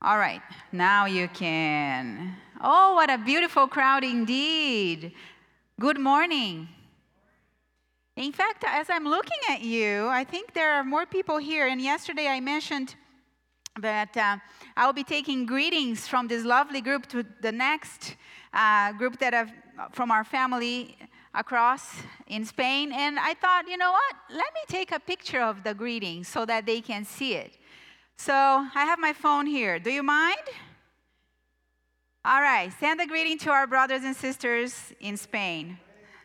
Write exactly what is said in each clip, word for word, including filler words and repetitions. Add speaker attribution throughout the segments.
Speaker 1: All right, now you can. Oh, what a beautiful crowd indeed. Good morning. In fact, as I'm looking at you, I think there are more people here. And yesterday I mentioned that uh, I will be taking greetings from this lovely group to the next uh, group that have from our family across in Spain. And I thought, you know what? Let me take a picture of the greetings so that they can see it. So I have my phone here. Do you mind? All right. Send a greeting to our brothers and sisters in Spain.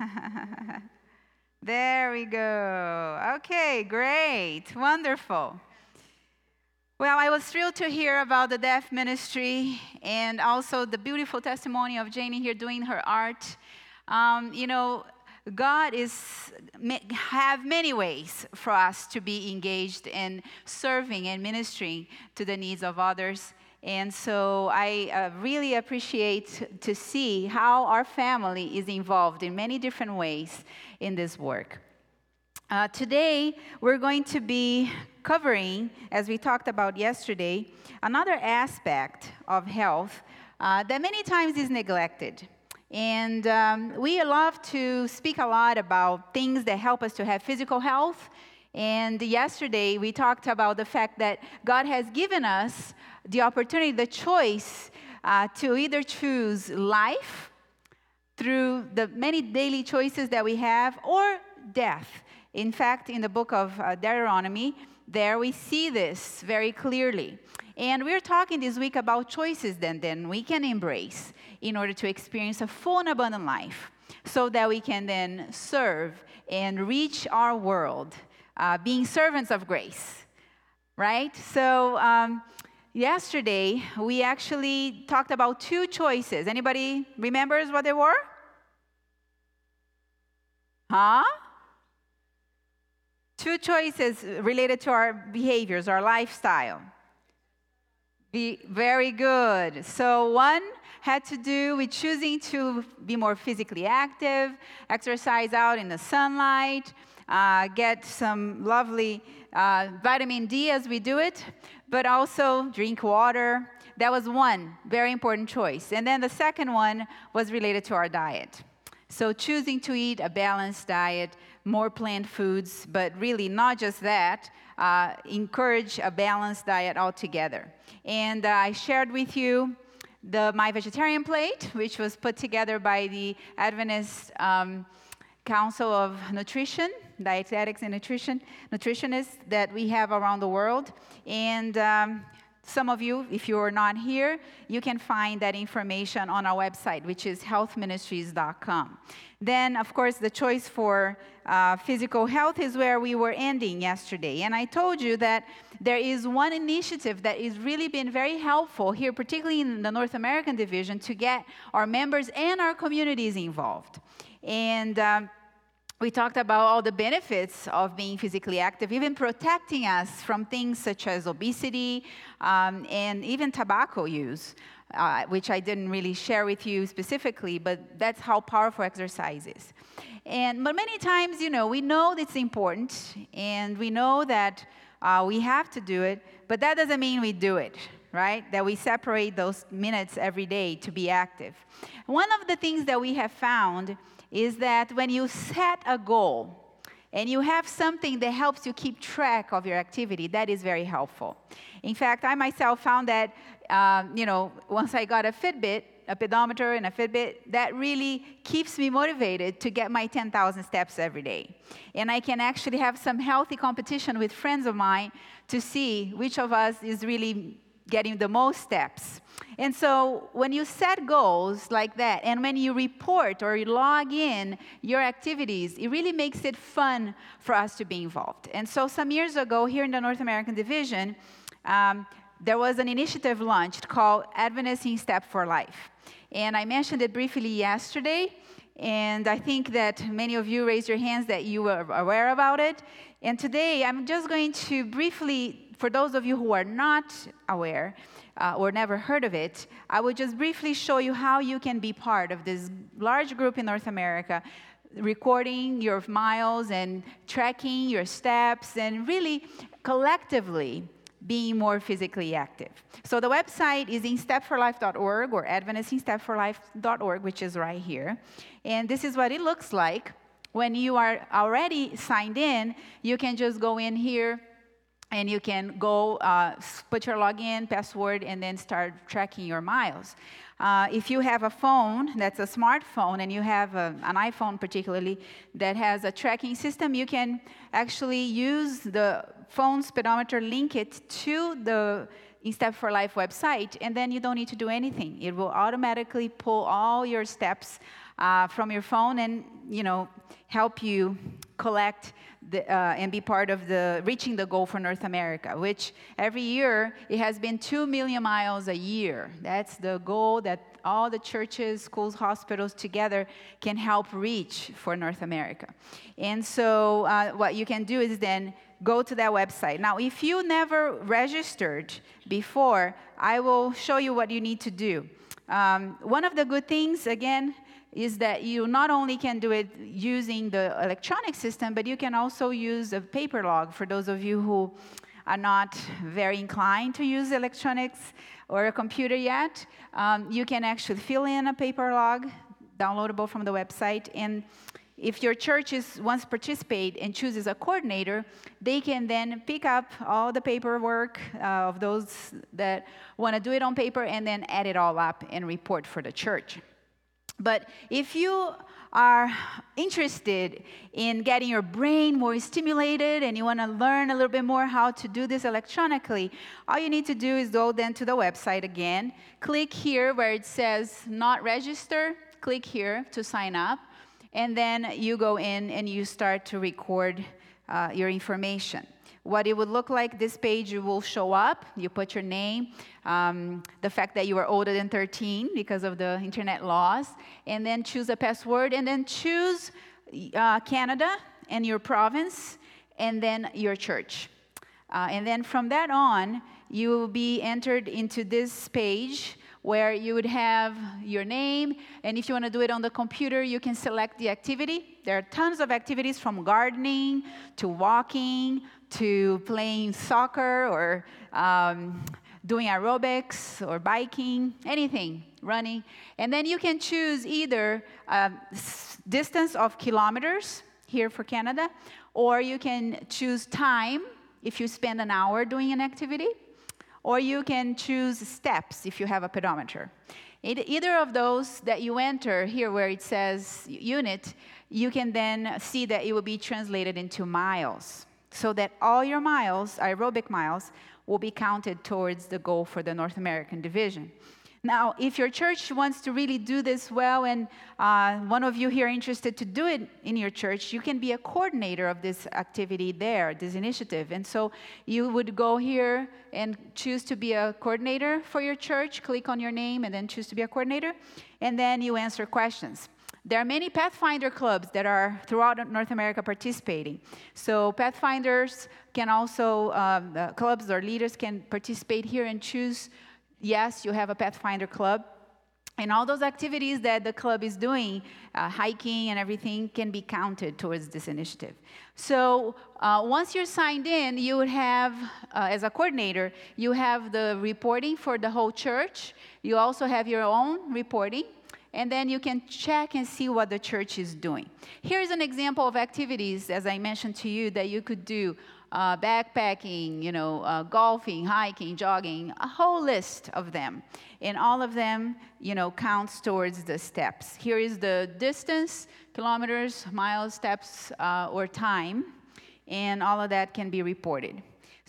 Speaker 1: There we go. Okay, great. Wonderful. Well, I was thrilled to hear about the deaf ministry and also the beautiful testimony of Janie here doing her art. Um, you know, God is have many ways for us to be engaged in serving and ministering to the needs of others. And so I uh, really appreciate to see how our family is involved in many different ways in this work. Uh, today, we're going to be covering, as we talked about yesterday, another aspect of health uh, that many times is neglected. And um, we love to speak a lot about things that help us to have physical health. And yesterday, we talked about the fact that God has given us the opportunity, the choice uh, to either choose life through the many daily choices that we have, or death. In fact, in the book of uh, Deuteronomy, there we see this very clearly. And we're talking this week about choices that then we can embrace in order to experience a full and abundant life, so that we can then serve and reach our world, uh, being servants of grace, right? So um, yesterday, we actually talked about two choices. Anybody remembers what they were? Huh? Two choices related to our behaviors, our lifestyle. Be very good. So one had to do with choosing to be more physically active, exercise out in the sunlight, uh, get some lovely uh, vitamin D as we do it, but also drink water. That was one very important choice. And then the second one was related to our diet. So choosing to eat a balanced diet, more plant foods, but really not just that, uh, encourage a balanced diet altogether. And uh, I shared with you the My Vegetarian Plate, which was put together by the Adventist um, Council of Nutrition, Dietetics and Nutrition, nutritionists that we have around the world. And um, some of you, if you are not here, you can find that information on our website, which is health ministries dot com. Then, of course, the choice for uh, physical health is where we were ending yesterday. And I told you that there is one initiative that has really been very helpful here, particularly in the North American division, to get our members and our communities involved. And um, we talked about all the benefits of being physically active, even protecting us from things such as obesity um, and even tobacco use, uh, which I didn't really share with you specifically, but that's how powerful exercise is. And but many times, you know, we know it's important, and we know that uh, we have to do it, but that doesn't mean we do it, right? That we separate those minutes every day to be active. One of the things that we have found is that when you set a goal and you have something that helps you keep track of your activity, that is very helpful. In fact, I myself found that, um, you know, once I got a Fitbit, a pedometer and a Fitbit, that really keeps me motivated to get my ten thousand steps every day. And I can actually have some healthy competition with friends of mine to see which of us is really getting the most steps. And so when you set goals like that, and when you report or you log in your activities, it really makes it fun for us to be involved. And so some years ago, here in the North American division, um, there was an initiative launched called Adventist in Step for Life. And I mentioned it briefly yesterday, and I think that many of you raised your hands that you were aware about it. And today, I'm just going to briefly, for those of you who are not aware uh, or never heard of it, I will just briefly show you how you can be part of this large group in North America, recording your miles and tracking your steps, and really collectively being more physically active. So the website is in step for life dot org or adventist in step for life dot org, which is right here. And this is what it looks like. When you are already signed in, you can just go in here and you can go uh, put your login, password, and then start tracking your miles. Uh, if you have a phone that's a smartphone and you have a, an iPhone particularly that has a tracking system, you can actually use the phone speedometer, link it to the In Step for Life website, and then you don't need to do anything. It will automatically pull all your steps uh, from your phone and, you know, help you collect the, uh, and be part of the reaching the goal for North America, which every year it has been two million miles a year. That's the goal that all the churches, schools, hospitals together can help reach for North America. And so uh, what you can do is then go to that website. Now, if you never registered before, I will show you what you need to do. Um, one of the good things, again, is that you not only can do it using the electronic system, but you can also use a paper log for those of you who are not very inclined to use electronics or a computer yet. Um, you can actually fill in a paper log, downloadable from the website, and if your church is, wants to participate and chooses a coordinator, they can then pick up all the paperwork uh, of those that want to do it on paper and then add it all up and report for the church. But if you are interested in getting your brain more stimulated and you want to learn a little bit more how to do this electronically, all you need to do is go then to the website again, click here where it says not register, click here to sign up, and then you go in and you start to record uh, your information. What it would look like, this page will show up. You put your name, um, the fact that you are older than thirteen because of the internet laws, and then choose a password, and then choose uh, Canada and your province, and then your church. Uh, and then from that on, you will be entered into this page where you would have your name, and if you want to do it on the computer, you can select the activity. There are tons of activities from gardening to walking to playing soccer or um, doing aerobics or biking, anything, running. And then you can choose either a distance of kilometers here for Canada, or you can choose time if you spend an hour doing an activity, or you can choose steps if you have a pedometer. Either of those that you enter here where it says unit, you can then see that it will be translated into miles, so that all your miles, aerobic miles, will be counted towards the goal for the North American division. Now, if your church wants to really do this well, and uh, one of you here are interested to do it in your church, you can be a coordinator of this activity there, this initiative. And so you would go here and choose to be a coordinator for your church, click on your name, and then choose to be a coordinator, and then you answer questions. There are many Pathfinder clubs that are throughout North America participating. So Pathfinders can also, um, uh, clubs or leaders can participate here and choose, yes, you have a Pathfinder club. And all those activities that the club is doing, uh, hiking and everything, can be counted towards this initiative. So uh, once you're signed in, you would have, uh, as a coordinator, you have the reporting for the whole church. You also have your own reporting. And then you can check and see what the church is doing. Here's an example of activities, as I mentioned to you, that you could do. Uh, backpacking, you know, uh, golfing, hiking, jogging, a whole list of them. And all of them, you know, counts towards the steps. Here is the distance, kilometers, miles, steps, uh, or time. And all of that can be reported.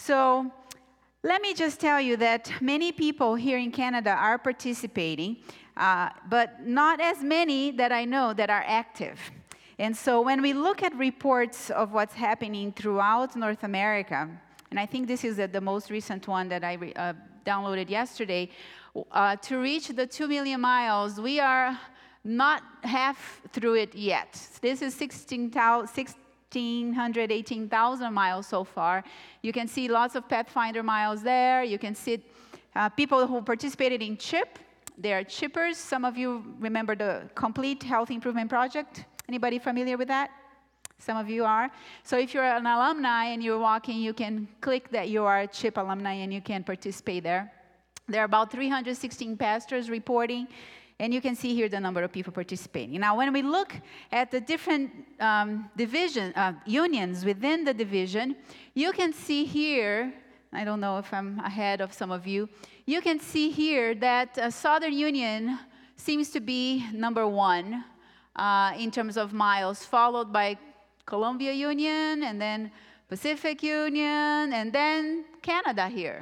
Speaker 1: So let me just tell you that many people here in Canada are participating, uh, but not as many that I know that are active. And so when we look at reports of what's happening throughout North America, and I think this is uh, the most recent one that I re- uh, downloaded yesterday, uh, to reach the two million miles, we are not half through it yet. This is sixteen hundred eighteen thousand miles so far. You can see lots of Pathfinder miles there. You can see uh, people who participated in CHIP. They are chippers. Some of you remember the Complete Health Improvement Project. Anybody familiar with that? Some of you are. So if you're an alumni and you're walking, you can click that you are a CHIP alumni and you can participate there. There are about three hundred sixteen pastors reporting, and you can see here the number of people participating. Now, when we look at the different um, division, uh, unions within the division, you can see here, I don't know if I'm ahead of some of you, you can see here that uh, Southern Union seems to be number one uh, in terms of miles, followed by Columbia Union, and then Pacific Union, and then Canada here.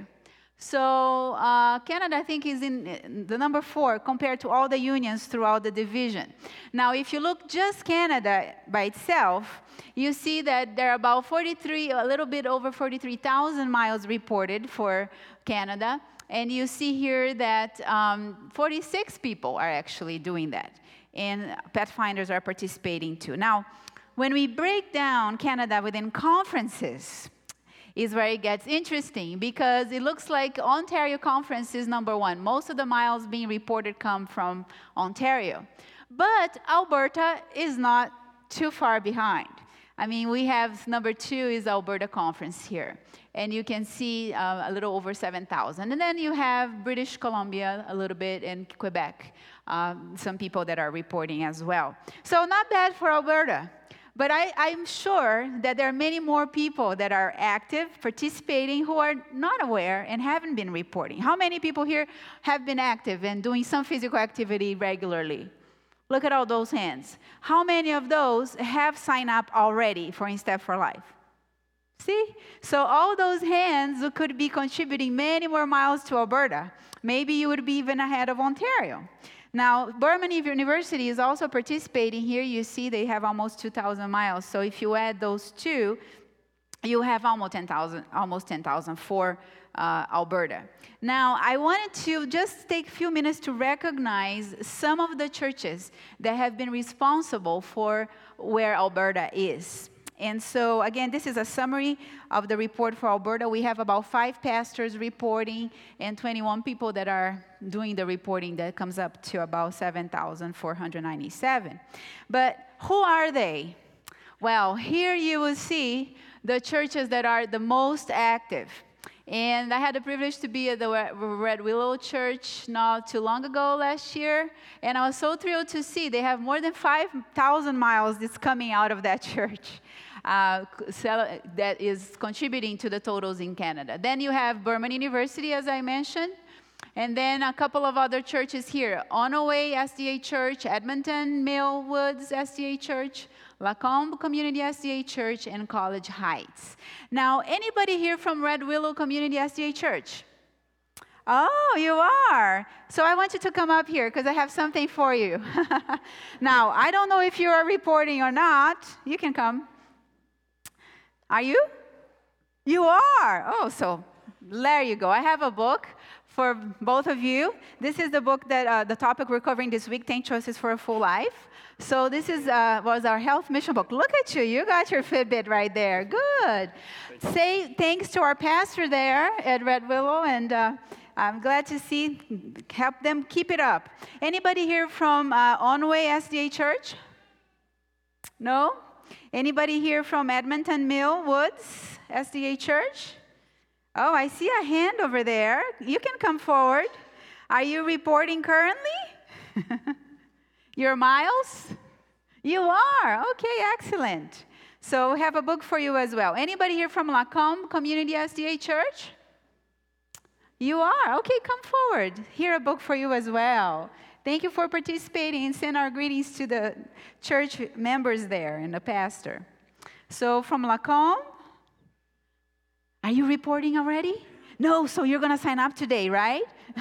Speaker 1: So uh, Canada, I think, is in the number four compared to all the unions throughout the division. Now, if you look just Canada by itself, you see that there are about forty-three, a little bit over forty-three thousand miles reported for Canada. And you see here that um, forty-six people are actually doing that. And Pathfinders are participating too. Now, when we break down Canada within conferences, is where it gets interesting, because it looks like Ontario Conference is number one. Most of the miles being reported come from Ontario. But Alberta is not too far behind. I mean, we have number two is Alberta Conference here. And you can see uh, a little over seven thousand. And then you have British Columbia a little bit, and Quebec, um, some people that are reporting as well. So not bad for Alberta. But I, I'm sure that there are many more people that are active, participating, who are not aware and haven't been reporting. How many people here have been active and doing some physical activity regularly? Look at all those hands. How many of those have signed up already for In Step for Life? See? So all those hands could be contributing many more miles to Alberta. Maybe you would be even ahead of Ontario. Now, Burman University is also participating here. You see they have almost two thousand miles. So if you add those two, you have almost ten thousand, almost ten thousand for uh, Alberta. Now, I wanted to just take a few minutes to recognize some of the churches that have been responsible for where Alberta is. And so, again, this is a summary of the report for Alberta. We have about five pastors reporting and twenty-one people that are doing the reporting. That comes up to about seven thousand four hundred ninety-seven. But who are they? Well, here you will see the churches that are the most active. And I had the privilege to be at the Red Willow Church not too long ago last year. And I was so thrilled to see they have more than five thousand miles that's coming out of that church. Uh, that is contributing to the totals in Canada. Then you have Burman University, as I mentioned, and then a couple of other churches here. Onaway S D A Church, Edmonton Millwoods S D A Church, Lacombe Community S D A Church, and College Heights. Now, anybody here from Red Willow Community S D A Church? Oh, you are. So I want you to come up here because I have something for you. Now, I don't know if you are reporting or not. You can come. Are you? You are. Oh, so there you go. I have a book for both of you. This is the book that uh, the topic we're covering this week, ten Choices for a Full Life. So this is uh, was our health mission book. Look at you. You got your Fitbit right there. Good. Say thanks to our pastor there at Red Willow, and uh, I'm glad to see, help them keep it up. Anybody here from uh, Onaway S D A Church? No? Anybody here from Edmonton Millwoods S D A Church? Oh, I see a hand over there. You can come forward. Are you reporting currently? Your miles? You are. Okay, excellent. So we have a book for you as well. Anybody here from Lacombe Community S D A Church? You are. Okay, come forward. Here a book for you as well. Thank you for participating, and send our greetings to the church members there and the pastor. So from Lacombe, are you reporting already? No, so you're going to sign up today, right?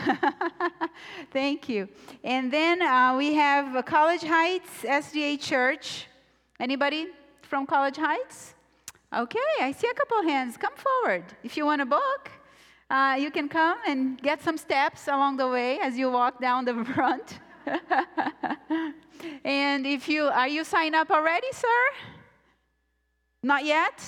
Speaker 1: Thank you. And then uh, we have College Heights S D A Church. Anybody from College Heights? Okay, I see a couple hands. Come forward. If you want a book, uh, you can come and get some steps along the way as you walk down the front. And if you, are you signed up already, sir? Not yet?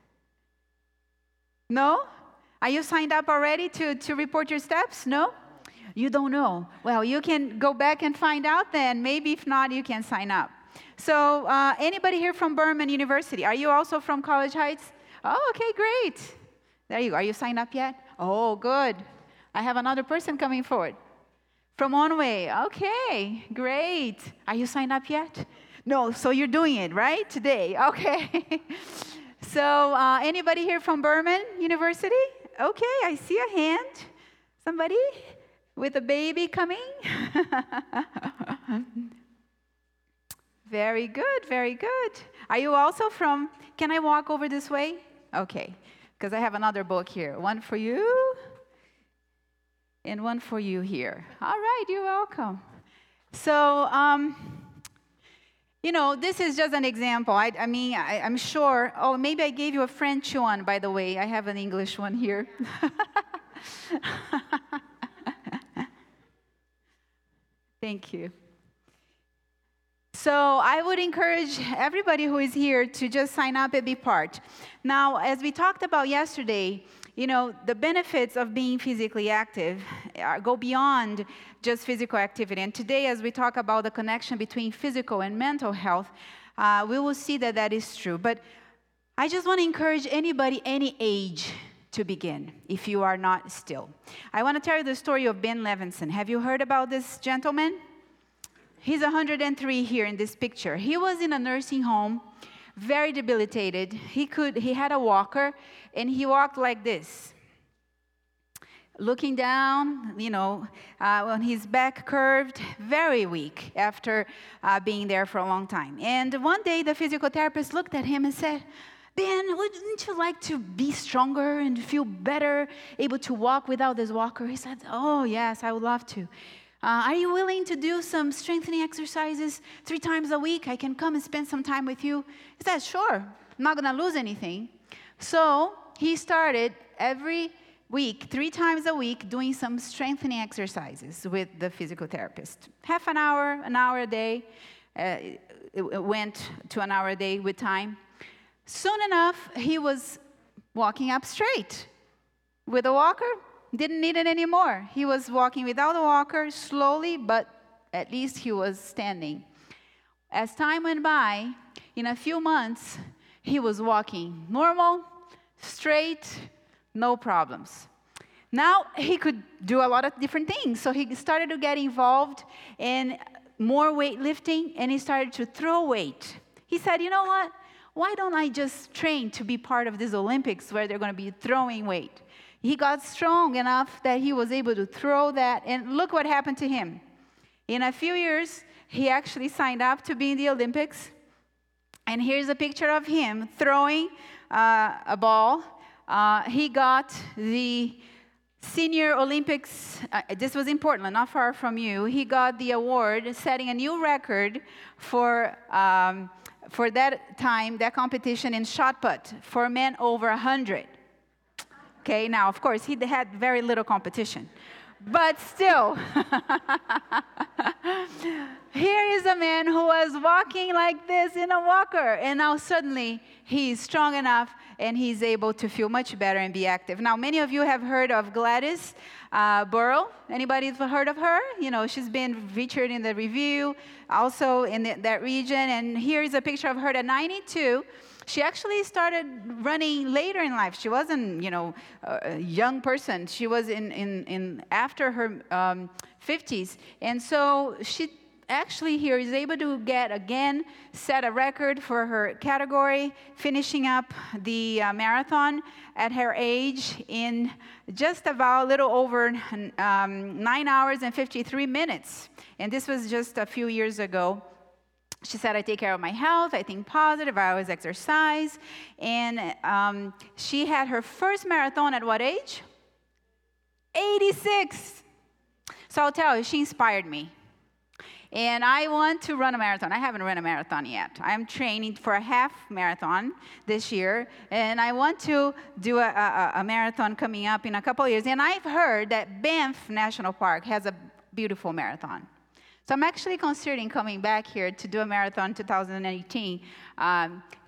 Speaker 1: No? Are you signed up already to, to report your steps? No? You don't know. Well, you can go back and find out then. Maybe if not, you can sign up. So uh, anybody here from Berman University? Are you also from College Heights? Oh, okay, great. There you go. Are you signed up yet? Oh, good. I have another person coming forward. From Onway. Okay, great. Are you signed up yet? No, so you're doing it, right? Today. Okay. So uh, anybody here from Berman University? Okay, I see a hand. Somebody with a baby coming? Very good, very good. Are you also from, can I walk over this way? Okay, because I have another book here. One for you and one for you here. All right, you're welcome. So, um, you know, this is just an example. I, I mean, I, I'm sure, oh, maybe I gave you a French one, by the way. I have an English one here. Thank you. So I would encourage everybody who is here to just sign up and be part. Now, as we talked about yesterday, you know, the benefits of being physically active are, go beyond just physical activity. And today, as we talk about the connection between physical and mental health, uh, we will see that that is true. But I just want to encourage anybody, any age, to begin, if you are not still. I want to tell you the story of Ben Levinson. Have you heard about this gentleman? He's one hundred and three here in this picture. He was in a nursing home, very debilitated. He could, he had a walker, and he walked like this, looking down, you know, uh, on his back curved, very weak after uh, being there for a long time. And one day, the physical therapist looked at him and said, Ben, wouldn't you like to be stronger and feel better, able to walk without this walker? He said, oh, yes, I would love to. Uh, are you willing to do some strengthening exercises three times a week? I can come and spend some time with you. He said, sure, I'm not going to lose anything. So he started every week, three times a week, doing some strengthening exercises with the physical therapist. Half an hour, an hour a day. Uh, it, it went to an hour a day with time. Soon enough, he was walking up straight with a walker. Didn't need it anymore. He was walking without a walker, slowly, but at least he was standing. As time went by, in a few months, he was walking normal, straight, no problems. Now he could do a lot of different things. So he started to get involved in more weightlifting, and he started to throw weight. He said, you know what? Why don't I just train to be part of these Olympics where they're going to be throwing weight? He got strong enough that he was able to throw that, and look what happened to him. In a few years, he actually signed up to be in the Olympics, and here's a picture of him throwing uh, a ball. Uh, he got the Senior Olympics, uh, this was in Portland, not far from you. He got the award, setting a new record for, um, for that time, that competition in shot put, for men over one hundred. Okay, now, of course, he had very little competition. But still, here is a man who was walking like this in a walker, and now suddenly he's strong enough and he's able to feel much better and be active. Now, many of you have heard of Gladys uh, Burrow. Anybody heard of her? You know, she's been featured in the review, also in the, that region. And here is a picture of her at ninety-two. She actually started running later in life. She wasn't, you know, a young person. She was in, in, in after her um, fifties. And so she actually here is able to get, again, set a record for her category, finishing up the uh, marathon at her age in just about a little over um, nine hours and fifty-three minutes. And this was just a few years ago. She said, I take care of my health, I think positive, I always exercise. And um, she had her first marathon at what age? eighty-six. So I'll tell you, she inspired me. And I want to run a marathon. I haven't run a marathon yet. I'm training for a half marathon this year. And I want to do a, a, a marathon coming up in a couple of years. And I've heard that Banff National Park has a beautiful marathon. So I'm actually considering coming back here to do a marathon in two thousand eighteen, um,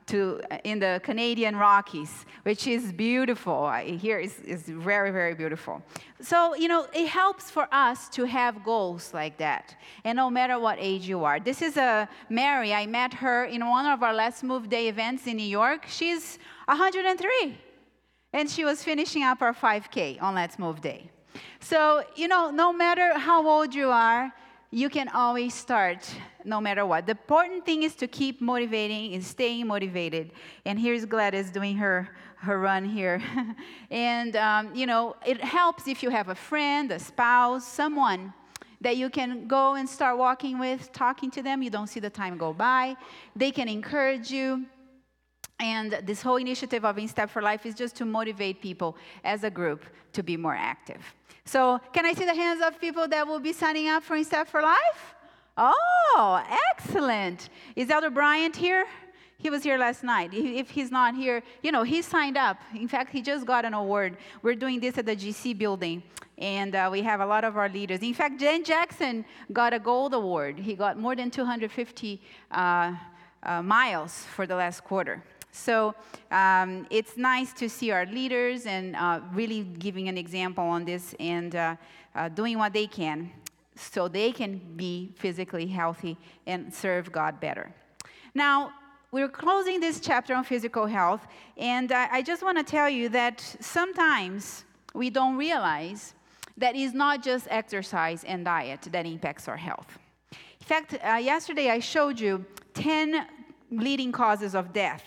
Speaker 1: to in the Canadian Rockies, which is beautiful. I hear is is very, very beautiful. So, you know, it helps for us to have goals like that, and no matter what age you are. This is a Mary. I met her in one of our Let's Move Day events in New York. She's one hundred three, and she was finishing up our five K on Let's Move Day. So, you know, no matter how old you are, you can always start no matter what. The important thing is to keep motivating and staying motivated. And here's Gladys doing her, her run here. and, um, you know, it helps if you have a friend, a spouse, someone that you can go and start walking with, talking to them. You don't see the time go by. They can encourage you. And this whole initiative of In Step for Life is just to motivate people as a group to be more active. So can I see the hands of people that will be signing up for In Step for Life? Oh, excellent. Is Elder Bryant here? He was here last night. If he's not here, you know, he signed up. In fact, he just got an award. We're doing this at the G C building, and uh, we have a lot of our leaders. In fact, Jen Jackson got a gold award. He got more than two hundred fifty uh, uh, miles for the last quarter. So um, it's nice to see our leaders and uh, really giving an example on this and uh, uh, doing what they can so they can be physically healthy and serve God better. Now, we're closing this chapter on physical health, and uh, I just want to tell you that sometimes we don't realize that it's not just exercise and diet that impacts our health. In fact, uh, yesterday I showed you ten leading causes of death.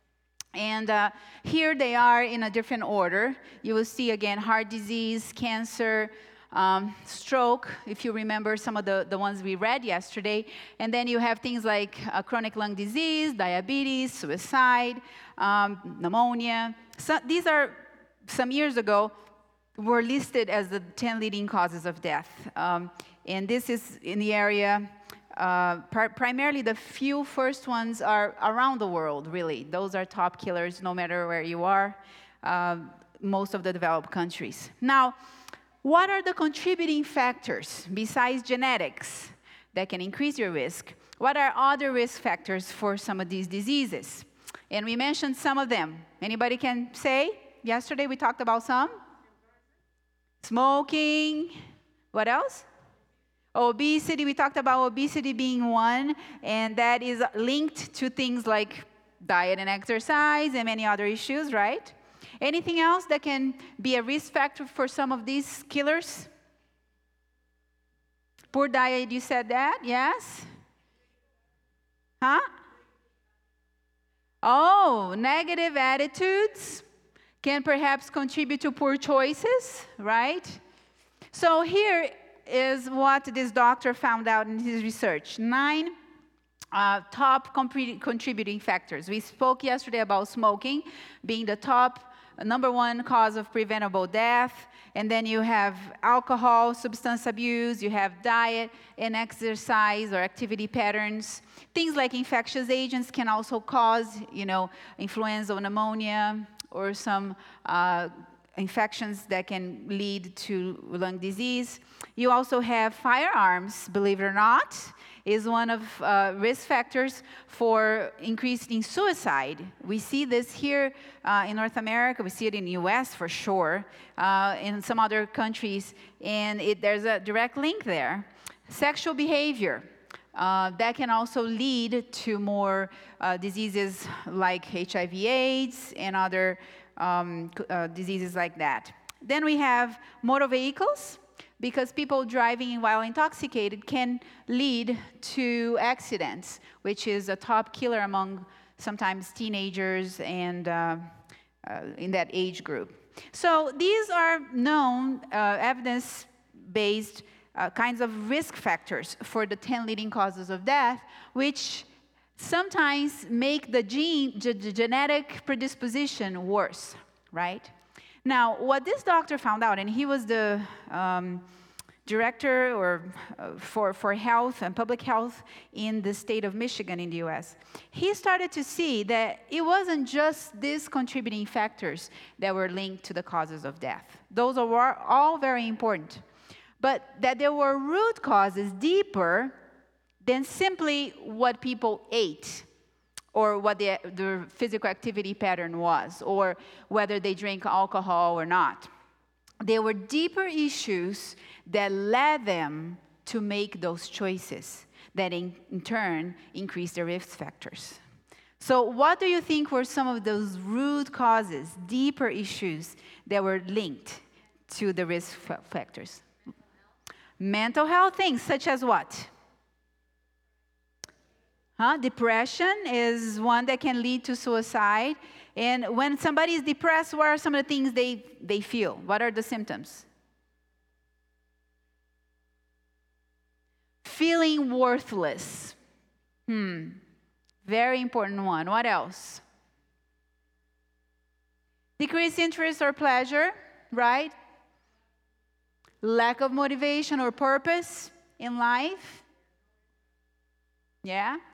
Speaker 1: And uh, here they are in a different order. You will see again heart disease, cancer, um, stroke, if you remember some of the, the ones we read yesterday. And then you have things like uh, chronic lung disease, diabetes, suicide, um, pneumonia. So these are, some years ago, were listed as the ten leading causes of death. Um, and this is in the area. Uh, pr- primarily, the few first ones are around the world, really. Those are top killers, no matter where you are, uh, most of the developed countries. Now, what are the contributing factors besides genetics that can increase your risk? What are other risk factors for some of these diseases? And we mentioned some of them. Anybody can say? Yesterday we talked about some. Smoking. What else? Obesity, we talked about obesity being one, and that is linked to things like diet and exercise and many other issues, right? Anything else that can be a risk factor for some of these killers? Poor diet, you said that, yes? Huh? Oh, negative attitudes can perhaps contribute to poor choices, right? So here is what this doctor found out in his research. Nine uh, top contributing factors. We spoke yesterday about smoking being the top number one cause of preventable death. And then you have alcohol, substance abuse, you have diet and exercise or activity patterns. Things like infectious agents can also cause, you know, influenza or pneumonia or some uh, infections that can lead to lung disease. You also have firearms, believe it or not, is one of uh, risk factors for increasing suicide. We see this here uh, in North America. We see it in the U S for sure, uh, in some other countries, and it, there's a direct link there. Sexual behavior. Uh, that can also lead to more uh, diseases like H I V AIDS and other um, uh, diseases like that. Then we have motor vehicles, because people driving while intoxicated can lead to accidents, which is a top killer among sometimes teenagers and uh, uh, in that age group. So these are known uh, evidence-based Uh, kinds of risk factors for the ten leading causes of death, which sometimes make the gene, the genetic predisposition worse, right? Now, what this doctor found out, and he was the um, director or uh, for, for health and public health in the state of Michigan in the U S, he started to see that it wasn't just these contributing factors that were linked to the causes of death. Those are all very important. But that there were root causes deeper than simply what people ate or what the, the physical activity pattern was, or whether they drink alcohol or not. There were deeper issues that led them to make those choices that in, in turn increased their risk factors. So what do you think were some of those root causes, deeper issues that were linked to the risk factors? Mental health things such as what? Huh? Depression is one that can lead to suicide. And when somebody is depressed, what are some of the things they, they feel? What are the symptoms? Feeling worthless. Hmm. Very important one. What else? Decreased interest or pleasure, right? Lack of motivation or purpose in life. Yeah.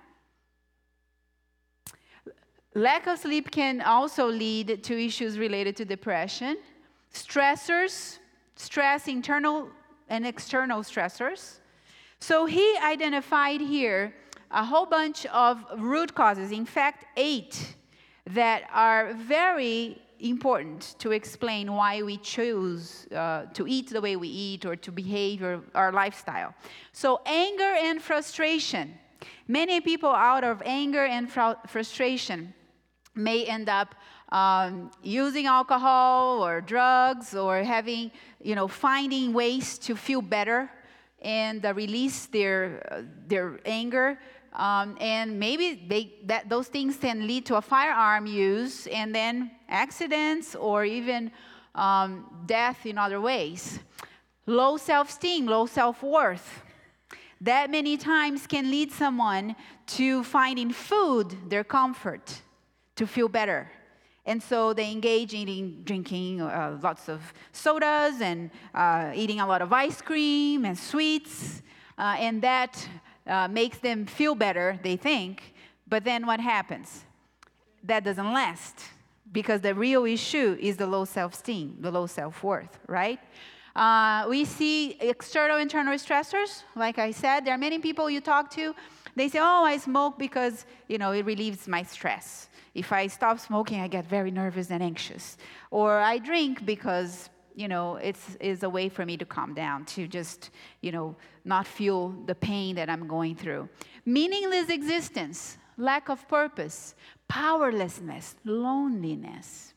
Speaker 1: Lack of sleep can also lead to issues related to depression. Stressors, stress, internal and external stressors. So he identified here a whole bunch of root causes, in fact, eight, that are very important to explain why we choose uh, to eat the way we eat or to behave or our lifestyle. So anger and frustration. Many people out of anger and fr- frustration may end up um, using alcohol or drugs or having, you know, finding ways to feel better and uh, release their, uh, their anger. Um, and maybe they, that, those things can lead to a firearm use and then accidents or even um, death in other ways. Low self-esteem, low self-worth. That many times can lead someone to finding food their comfort to feel better. And so they engage in eating, drinking uh, lots of sodas and uh, eating a lot of ice cream and sweets. Uh, and that Uh, makes them feel better, they think, but then what happens? That doesn't last, because the real issue is the low self-esteem, the low self-worth, right? Uh, we see external, internal stressors. Like I said, there are many people you talk to, they say, oh, I smoke because, you know, it relieves my stress. If I stop smoking, I get very nervous and anxious. Or I drink because, you know, it's is a way for me to calm down, to just, you know, not feel the pain that I'm going through. Meaningless existence, lack of purpose, powerlessness, loneliness,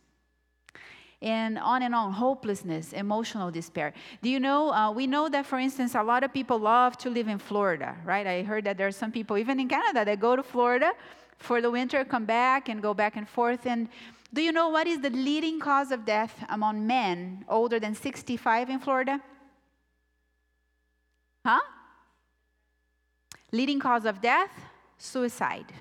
Speaker 1: and on and on, hopelessness, emotional despair. Do you know, uh, we know that, for instance, a lot of people love to live in Florida, right? I heard that there are some people, even in Canada, that go to Florida for the winter, come back and go back and forth. And do you know what is the leading cause of death among men older than sixty-five in Florida? Huh? Leading cause of death? Suicide.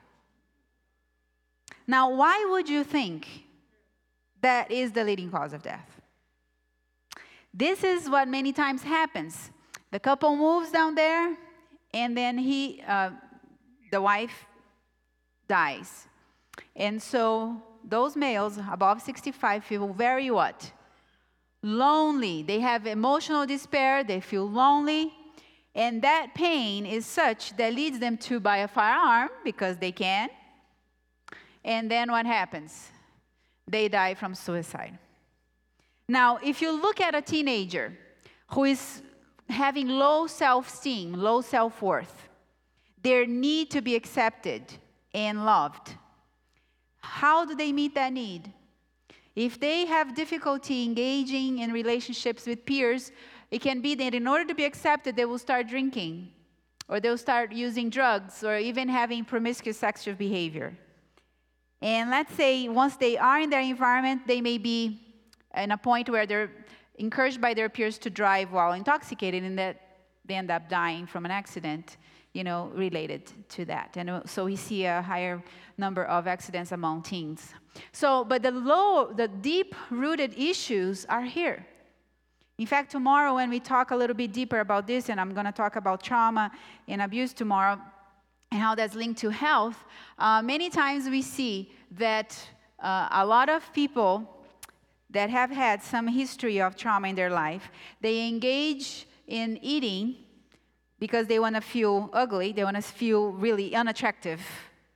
Speaker 1: Now, why would you think that is the leading cause of death? This is what many times happens. The couple moves down there, and then he, uh, the wife dies. And so those males above sixty-five feel very what? Lonely. They have emotional despair. They feel lonely. And that pain is such that leads them to buy a firearm because they can. And then what happens? They die from suicide. Now, if you look at a teenager who is having low self-esteem, low self-worth, their need to be accepted and loved, how do they meet that need? If they have difficulty engaging in relationships with peers, it can be that in order to be accepted, they will start drinking, or they'll start using drugs, or even having promiscuous sexual behavior. And let's say once they are in their environment, they may be in a point where they're encouraged by their peers to drive while intoxicated, and that they end up dying from an accident, you know, related to that. And so we see a higher number of accidents among teens. So, but the low, the deep-rooted issues are here. In fact, tomorrow when we talk a little bit deeper about this, and I'm going to talk about trauma and abuse tomorrow, and how that's linked to health, uh, many times we see that uh, a lot of people that have had some history of trauma in their life, they engage in eating because they want to feel ugly, they want to feel really unattractive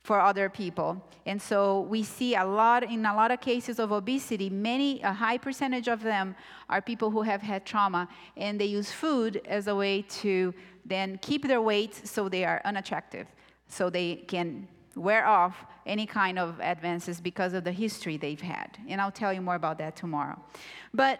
Speaker 1: for other people. And so we see a lot, in a lot of cases of obesity, many, a high percentage of them are people who have had trauma, and they use food as a way to then keep their weight so they are unattractive, so they can wear off any kind of advances because of the history they've had. And I'll tell you more about that tomorrow. But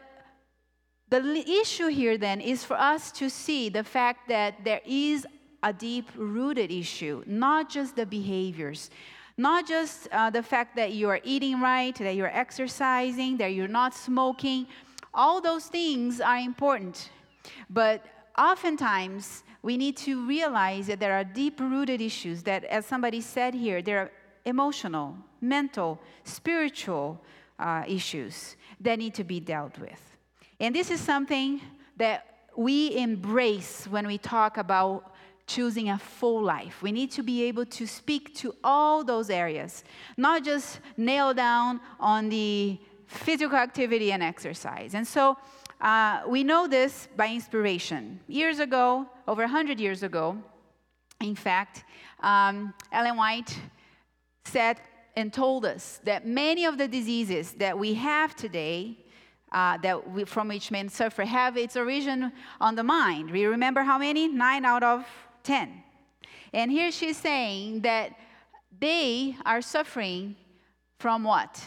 Speaker 1: the issue here then is for us to see the fact that there is a deep-rooted issue, not just the behaviors, not just uh, the fact that you are eating right, that you're exercising, that you're not smoking. All those things are important. But oftentimes, we need to realize that there are deep-rooted issues that, as somebody said here, there are emotional, mental, spiritual uh, issues that need to be dealt with. And this is something that we embrace when we talk about choosing a full life. We need to be able to speak to all those areas, not just nail down on the physical activity and exercise. And so uh, we know this by inspiration. Years ago, over one hundred years ago, in fact, um, Ellen White said and told us that many of the diseases that we have today, Uh, that we, from which men suffer, have its origin on the mind. We remember how many? Nine out of ten. And here she's saying that they are suffering from what?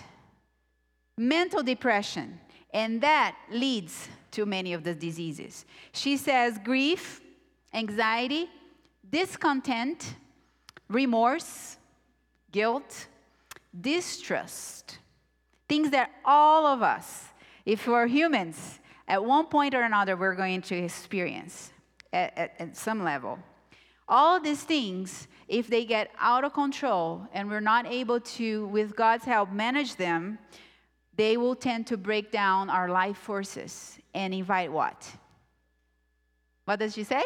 Speaker 1: Mental depression. And that leads to many of the diseases. She says grief, anxiety, discontent, remorse, guilt, distrust. Things that all of us, if we're humans, at one point or another, we're going to experience at, at, at some level. All these things, if they get out of control and we're not able to, with God's help, manage them, they will tend to break down our life forces and invite what? What does she say?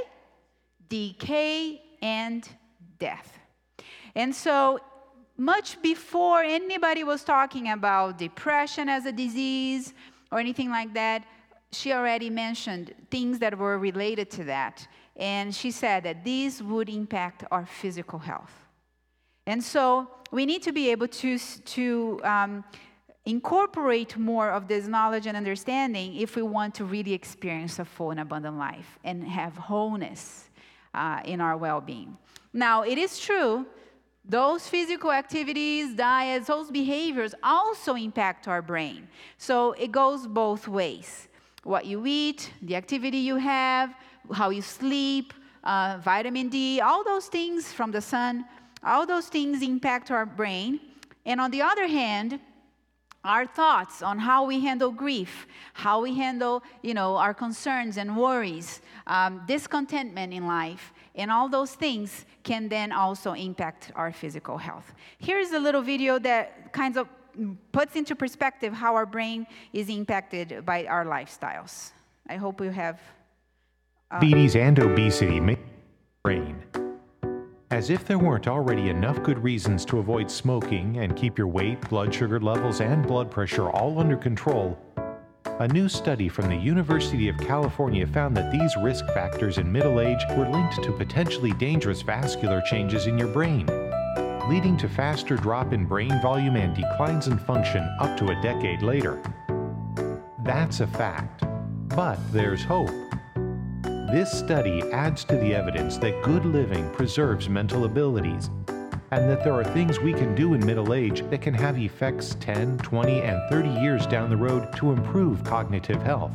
Speaker 1: Decay and death. And so, much before anybody was talking about depression as a disease, or anything like that, she already mentioned things that were related to that. And she said that these would impact our physical health. And so we need to be able to, to um, incorporate more of this knowledge and understanding if we want to really experience a full and abundant life and have wholeness uh, in our well-being. Now, it is true, those physical activities, diets, those behaviors also impact our brain. So it goes both ways. What you eat, the activity you have, how you sleep, uh, vitamin D, all those things from the sun, all those things impact our brain. And on the other hand, our thoughts on how we handle grief, how we handle, you know, our concerns and worries, um, discontentment in life, and all those things can then also impact our physical health. Here's a little video that kind of puts into perspective how our brain is impacted by our lifestyles. I hope you have... Uh,
Speaker 2: Diabetes and obesity make the brain. As if there weren't already enough good reasons to avoid smoking and keep your weight, blood sugar levels, and blood pressure all under control, a new study from the University of California found that these risk factors in middle age were linked to potentially dangerous vascular changes in your brain, leading to faster drop in brain volume and declines in function up to a decade later. That's a fact, but there's hope. This study adds to the evidence that good living preserves mental abilities, and that there are things we can do in middle age that can have effects ten, twenty, and thirty years down the road to improve cognitive health.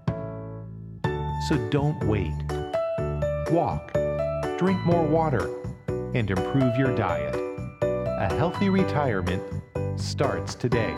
Speaker 2: So don't wait. Walk, drink more water, and improve your diet. A healthy retirement starts today.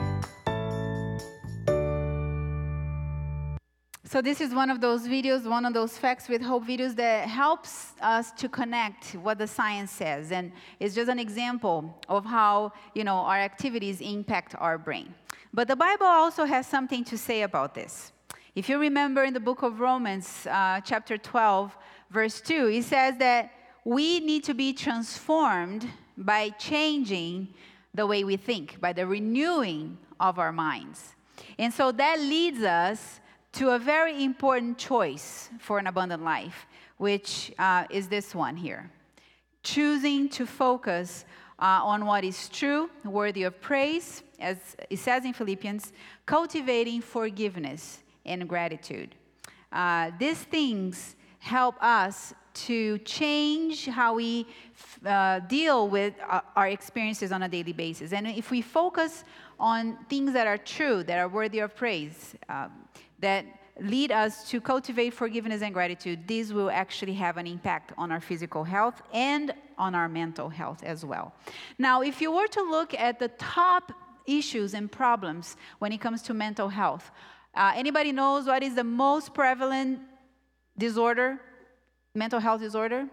Speaker 1: So this is one of those videos, one of those Facts with Hope videos that helps us to connect what the science says. And it's just an example of how, you know, our activities impact our brain. But the Bible also has something to say about this. If you remember in the book of Romans, uh, chapter twelve, verse two, it says that we need to be transformed by changing the way we think, by the renewing of our minds. And so that leads us to a very important choice for an abundant life, which uh, is this one here. Choosing to focus uh, on what is true, worthy of praise, as it says in Philippians, cultivating forgiveness and gratitude. Uh, these things help us to change how we uh, deal with uh, our experiences on a daily basis. And if we focus on things that are true, that are worthy of praise, um, that lead us to cultivate forgiveness and gratitude, these will actually have an impact on our physical health and on our mental health as well. Now, if you were to look at the top issues and problems when it comes to mental health, uh, anybody knows what is the most prevalent disorder, mental health disorder?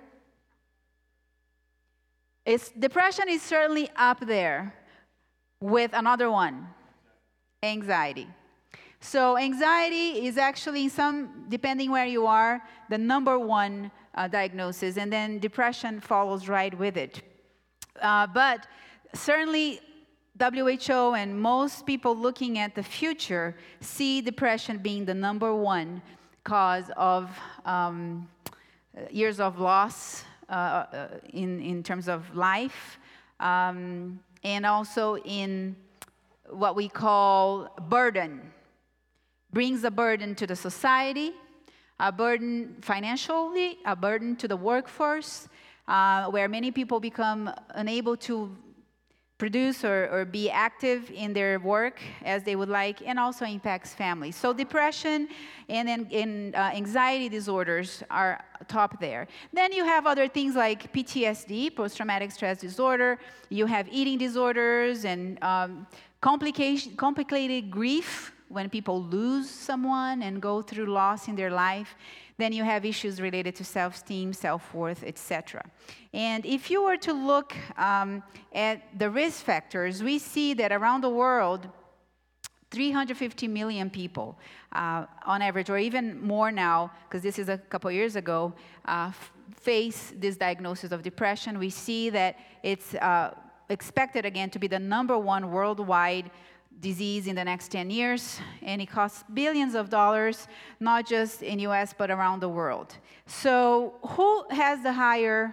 Speaker 1: It's, depression is certainly up there with another one, anxiety. So anxiety is actually, in some, depending where you are, the number one uh, diagnosis, and then depression follows right with it. Uh, but certainly W H O and most people looking at the future see depression being the number one cause of um, years of loss uh, in, in terms of life, um, and also in what we call burden. Brings a burden to the society, a burden financially, a burden to the workforce, uh, where many people become unable to produce or, or be active in their work as they would like, and also impacts families. So depression and then in, uh, anxiety disorders are top there. Then you have other things like P T S D, post-traumatic stress disorder. You have eating disorders and um, complication, complicated grief, when people lose someone and go through loss in their life. Then you have issues related to self-esteem, self-worth, et cetera. And if you were to look um, at the risk factors, we see that around the world, three hundred fifty million people uh, on average, or even more now, because this is a couple years ago, uh, face this diagnosis of depression. We see that it's uh, expected again to be the number one worldwide disease in the next ten years, and it costs billions of dollars, not just in U S, but around the world. So who has the higher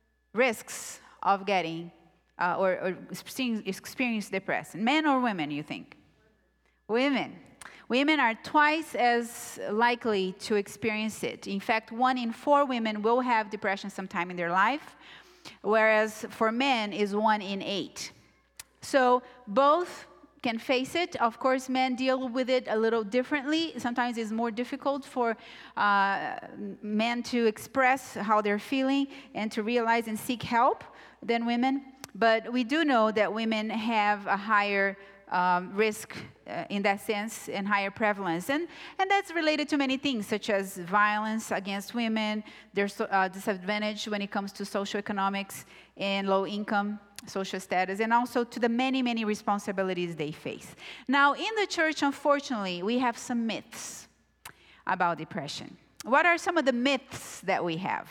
Speaker 1: risks of getting uh, or, or experience depression, men or women, you think? Women. Women are twice as likely to experience it. In fact, one in four women will have depression sometime in their life, whereas for men is one in eight. So both can face it. Of course, men deal with it a little differently. Sometimes it's more difficult for uh, men to express how they're feeling and to realize and seek help than women. But we do know that women have a higher um, risk uh, in that sense and higher prevalence. And, and that's related to many things, such as violence against women, their so, uh, disadvantage when it comes to socioeconomics and low income social status, and also to the many, many responsibilities they face. Now, in the church, unfortunately, we have some myths about depression. What are some of the myths that we have?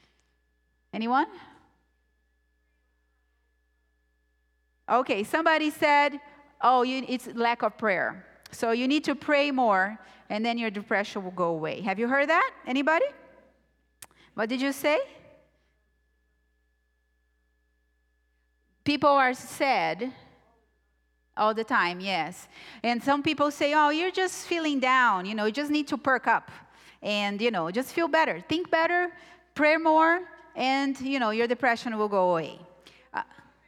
Speaker 1: Anyone? Okay, somebody said, oh, you, it's lack of prayer. So you need to pray more, and then your depression will go away. Have you heard that? Anybody? What did you say? People are sad all the time, yes. And some people say, oh, you're just feeling down. You know, you just need to perk up and, you know, just feel better. Think better, pray more, and, you know, your depression will go away. Uh,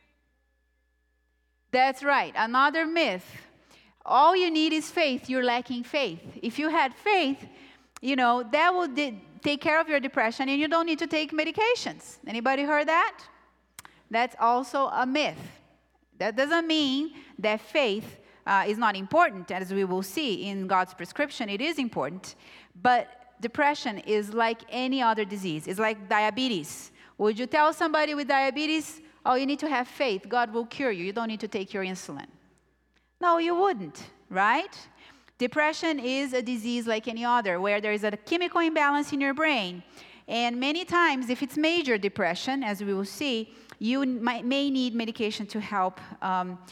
Speaker 1: that's right. Another myth. All you need is faith. You're lacking faith. If you had faith, you know, that will di- take care of your depression, and you don't need to take medications. Anybody heard that? That's also a myth. That doesn't mean that faith uh, is not important, as we will see in God's prescription. It is important. But depression is like any other disease. It's like diabetes. Would you tell somebody with diabetes, oh, you need to have faith, God will cure you, you don't need to take your insulin? No, you wouldn't, right? Depression is a disease like any other, where there is a chemical imbalance in your brain. And many times, if it's major depression, as we will see, you might, may need medication to help um,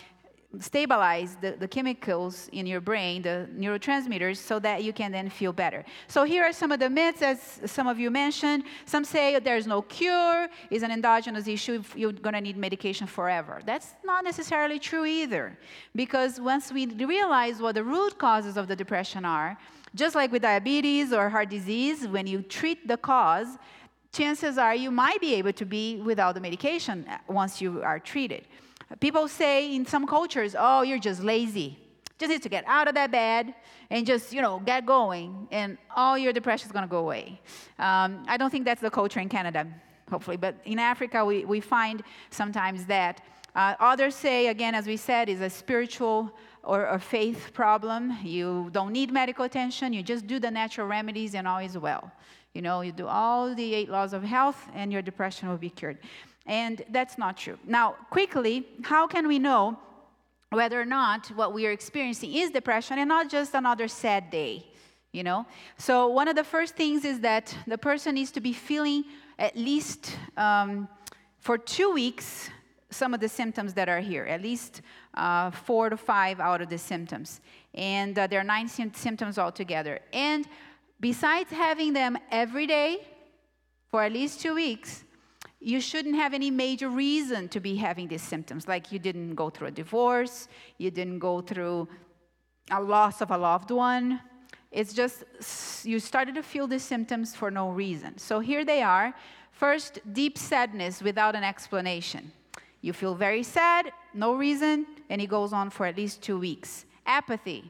Speaker 1: stabilize the, the chemicals in your brain, the neurotransmitters, so that you can then feel better. So here are some of the myths, as some of you mentioned. Some say there's no cure, it's an endogenous issue, you're going to need medication forever. That's not necessarily true either, because once we realize what the root causes of the depression are, just like with diabetes or heart disease, when you treat the cause, chances are you might be able to be without the medication once you are treated. People say in some cultures, oh, you're just lazy. Just need to get out of that bed and just, you know, get going, and all your depression is going to go away. Um, I don't think that's the culture in Canada, hopefully, but in Africa, we, we find sometimes that. Uh, others say, again, as we said, is a spiritual or, or faith problem. You don't need medical attention. You just do the natural remedies and all is well. You know, you do all the eight laws of health and your depression will be cured. And that's not true. Now, quickly, how can we know whether or not what we are experiencing is depression and not just another sad day, you know? So one of the first things is that the person needs to be feeling at least um, for two weeks some of the symptoms that are here, at least uh, four to five out of the symptoms. And uh, there are nine sy- symptoms altogether. And besides having them every day for at least two weeks, you shouldn't have any major reason to be having these symptoms, like you didn't go through a divorce, you didn't go through a loss of a loved one. It's just you started to feel the symptoms for no reason. So here they are. First, deep sadness without an explanation. You feel very sad, no reason, and it goes on for at least two weeks. Apathy,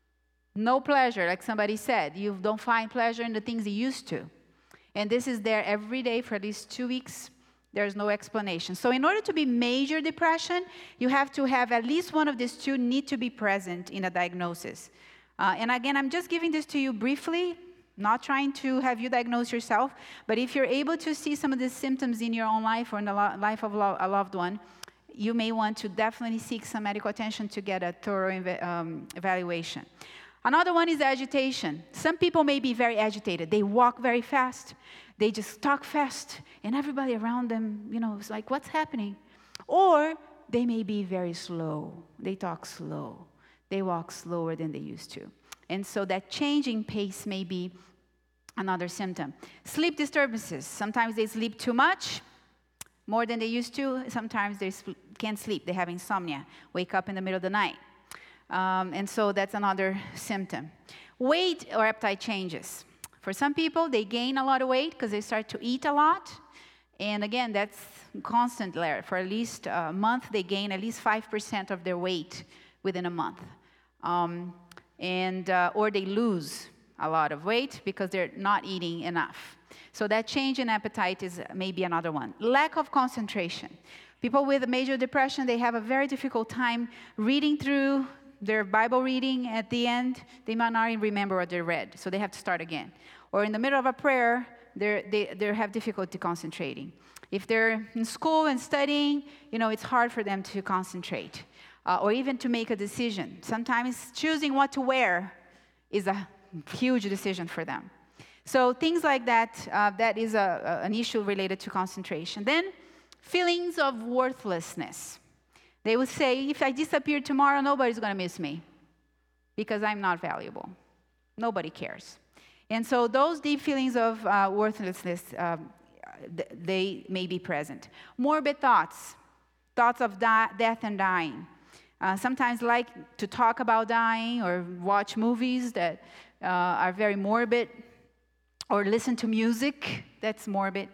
Speaker 1: no pleasure, like somebody said. You don't find pleasure in the things you used to. And this is there every day for at least two weeks. There's no explanation. So in order to be major depression, you have to have at least one of these two need to be present in a diagnosis. Uh, and again, I'm just giving this to you briefly, not trying to have you diagnose yourself, but if you're able to see some of these symptoms in your own life or in the lo- life of lo- a loved one, you may want to definitely seek some medical attention to get a thorough ev- um, evaluation. Another one is agitation. Some people may be very agitated. They walk very fast. They just talk fast. And everybody around them, you know, is like, what's happening? Or they may be very slow. They talk slow. They walk slower than they used to. And so that changing pace may be another symptom. Sleep disturbances. Sometimes they sleep too much, more than they used to. Sometimes they sp- can't sleep. They have insomnia, wake up in the middle of the night. Um, and so that's another symptom. Weight or appetite changes. For some people, they gain a lot of weight because they start to eat a lot. And again, that's constant. For at least a month, they gain at least five percent of their weight within a month. Um, and uh, or they lose a lot of weight because they're not eating enough. So that change in appetite is maybe another one. Lack of concentration. People with major depression, they have a very difficult time reading through their Bible reading. At the end, they might not even remember what they read, so they have to start again. Or in the middle of a prayer, they're, they they have difficulty concentrating. If they're in school and studying, you know, it's hard for them to concentrate. Uh, or even to make a decision. Sometimes choosing what to wear is a huge decision for them. So things like that, uh, that is a, a, an issue related to concentration. Then feelings of worthlessness. They would say, if I disappear tomorrow, nobody's going to miss me because I'm not valuable. Nobody cares. And so those deep feelings of uh, worthlessness, um, th- they may be present. Morbid thoughts, thoughts of di- death and dying. Uh, sometimes like to talk about dying or watch movies that uh, are very morbid, or listen to music that's morbid.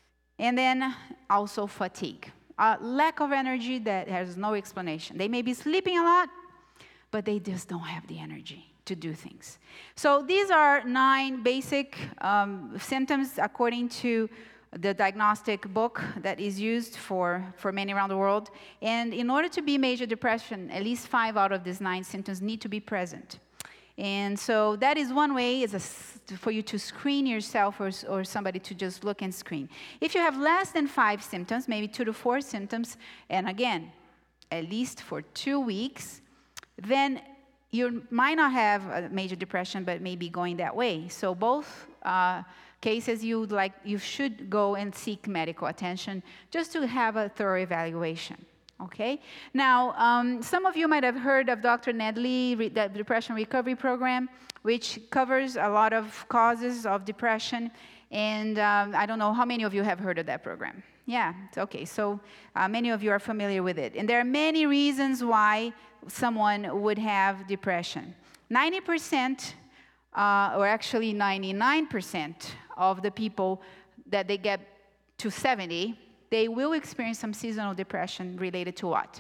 Speaker 1: And then also fatigue. Uh, lack of energy that has no explanation. They may be sleeping a lot, but they just don't have the energy to do things. So these are nine basic um, symptoms according to the diagnostic book that is used for, for many around the world. And in order to be major depression, at least five out of these nine symptoms need to be present. And so that is one way is a, for you to screen yourself or, or somebody to just look and screen. If you have less than five symptoms, maybe two to four symptoms, and again, at least for two weeks, then you might not have a major depression, but maybe going that way. So both uh, cases, you would like you should go and seek medical attention just to have a thorough evaluation. Okay? Now, um, some of you might have heard of Doctor Nedley, re- the Depression Recovery Program, which covers a lot of causes of depression. And um, I don't know how many of you have heard of that program. Yeah, it's okay. So uh, many of you are familiar with it. And there are many reasons why someone would have depression. ninety percent, uh, or actually ninety-nine percent of the people that they get to seventy, they will experience some seasonal depression related to what?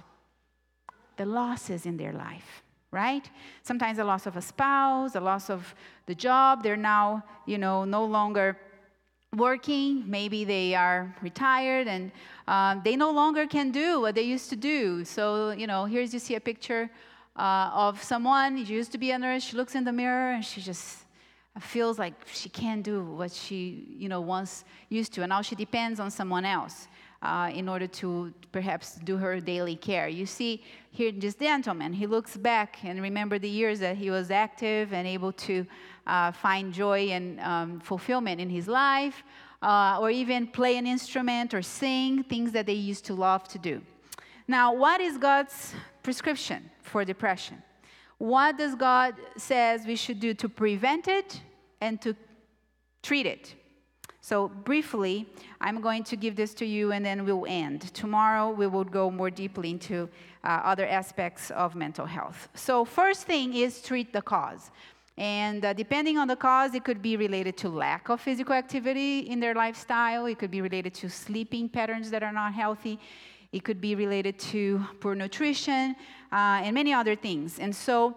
Speaker 1: The losses in their life, right? Sometimes the loss of a spouse, the loss of the job. They're now, you know, no longer working. Maybe they are retired and um, they no longer can do what they used to do. So, you know, here's you see a picture uh, of someone. She used to be a nurse. She looks in the mirror and she just feels like she can't do what she, you know, once used to. And now she depends on someone else uh, in order to perhaps do her daily care. You see here this gentleman, he looks back and remember the years that he was active and able to uh, find joy and um, fulfillment in his life, uh, or even play an instrument or sing, things that they used to love to do. Now, what is God's prescription for depression? What does God says we should do to prevent it and to treat it? So briefly, I'm going to give this to you and then we'll end. Tomorrow, we will go more deeply into uh, other aspects of mental health. So first thing is treat the cause. And uh, depending on the cause, it could be related to lack of physical activity in their lifestyle. It could be related to sleeping patterns that are not healthy. It could be related to poor nutrition uh, and many other things. And so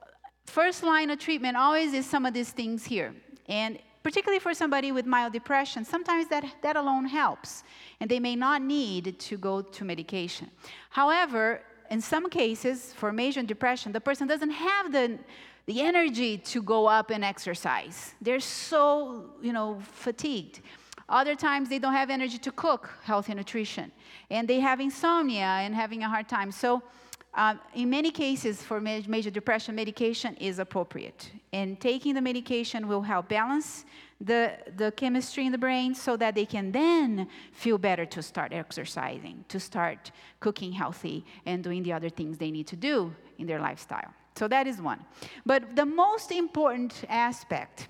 Speaker 1: first line of treatment always is some of these things here. And particularly for somebody with mild depression, sometimes that, that alone helps. And they may not need to go to medication. However, in some cases, for major depression, the person doesn't have the, the energy to go up and exercise. They're so, you know, fatigued. Other times, they don't have energy to cook healthy nutrition. And they have insomnia and having a hard time. So um, in many cases, for ma- major depression, medication is appropriate. And taking the medication will help balance the, the chemistry in the brain so that they can then feel better to start exercising, to start cooking healthy and doing the other things they need to do in their lifestyle. So that is one. But the most important aspect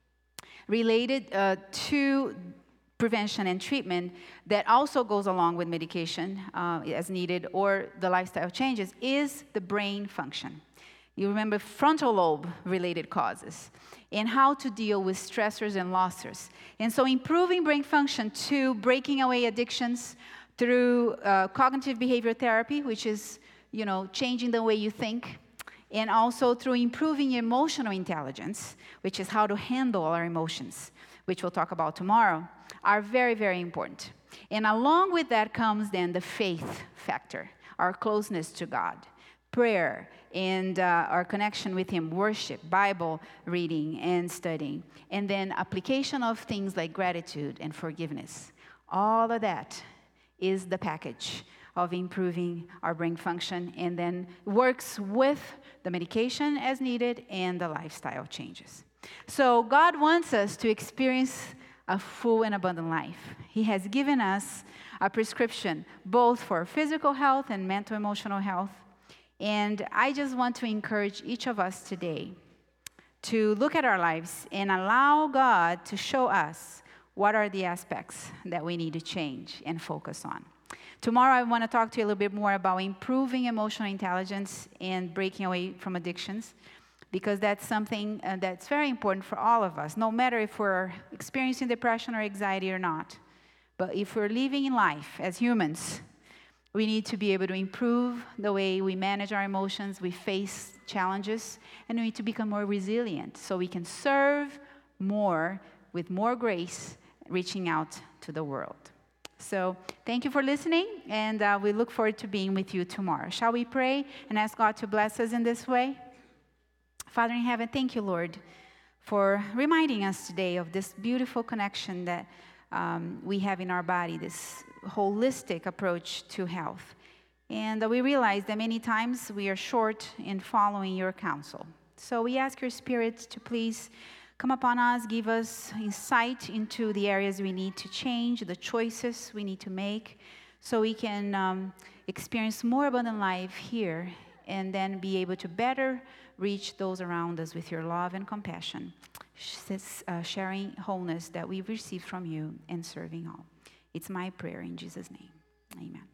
Speaker 1: related uh, to prevention and treatment that also goes along with medication uh, as needed or the lifestyle changes is the brain function. You remember frontal lobe related causes and how to deal with stressors and losses. And so improving brain function to breaking away addictions through uh, cognitive behavior therapy, which is, you know, changing the way you think, and also through improving emotional intelligence, which is how to handle our emotions, which we'll talk about tomorrow, are very, very important. And along with that comes then the faith factor, our closeness to God, prayer, and uh, our connection with Him, worship, Bible reading and studying, and then application of things like gratitude and forgiveness. All of that is the package of improving our brain function and then works with the medication as needed and the lifestyle changes. So God wants us to experience a full and abundant life. He has given us a prescription both for physical health and mental emotional health. And I just want to encourage each of us today to look at our lives and allow God to show us what are the aspects that we need to change and focus on. Tomorrow, I want to talk to you a little bit more about improving emotional intelligence and breaking away from addictions, because that's something uh, that's very important for all of us, no matter if we're experiencing depression or anxiety or not. But if we're living in life as humans, we need to be able to improve the way we manage our emotions, we face challenges, and we need to become more resilient so we can serve more with more grace, reaching out to the world. So thank you for listening, and uh, we look forward to being with you tomorrow. Shall we pray and ask God to bless us in this way? Father in heaven, thank you, Lord, for reminding us today of this beautiful connection that um, we have in our body, this holistic approach to health. And uh, we realize that many times we are short in following your counsel. So we ask your Spirit to please come upon us, give us insight into the areas we need to change, the choices we need to make, so we can um, experience more abundant life here and then be able to better reach those around us with your love and compassion, uh, sharing wholeness that we've received from you and serving all. It's my prayer in Jesus' name. Amen.